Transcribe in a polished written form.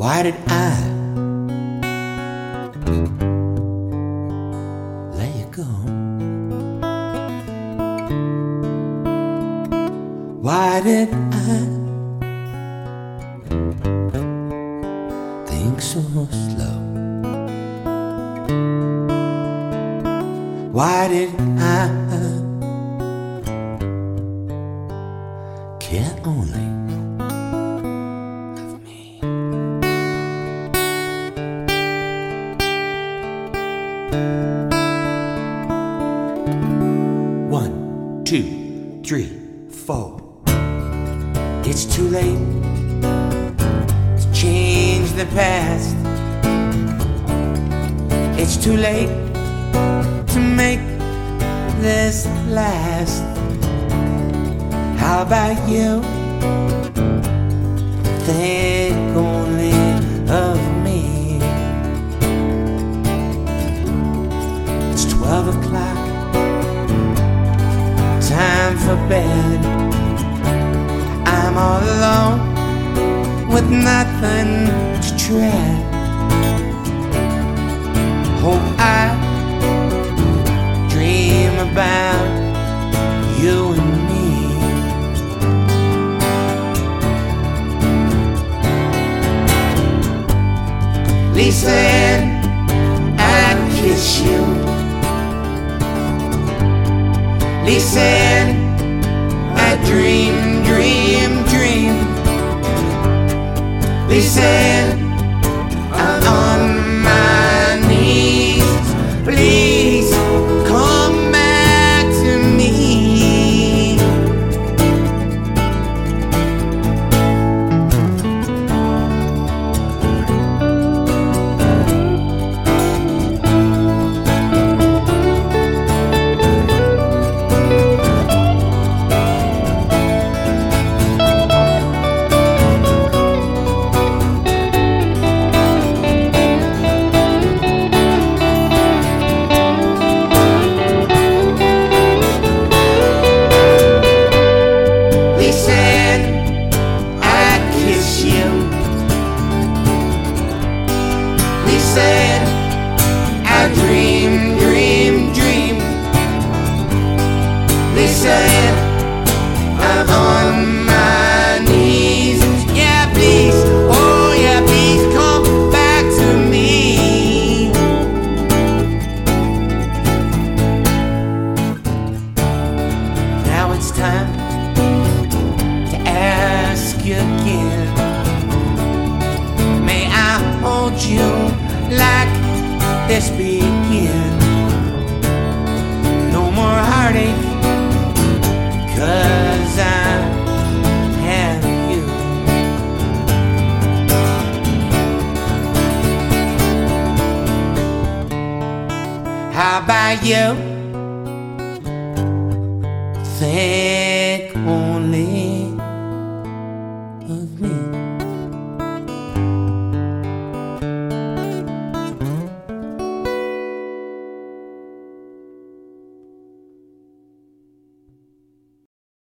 Why did I let you go? Why did I think so slow? Why did I care only of me? One, two, three, four. It's too late to change the past. It's too late to make this last. How about you? Think only of me. It's 12 o'clock, time for bed. I'm all alone with nothing to tread. Hope I dream about you and me. Listen, I'd kiss you. Listen, I dream, dream, dream. Listen, I'm on my knees. Please come back to me. Listen, I dream, dream, dream. Listen, I'm on my knees. Yeah, please, oh yeah, please come back to me. Now it's time to ask you again. May I hold you like this begin? No more heartache, 'cause I have you. How about you? Think only of me.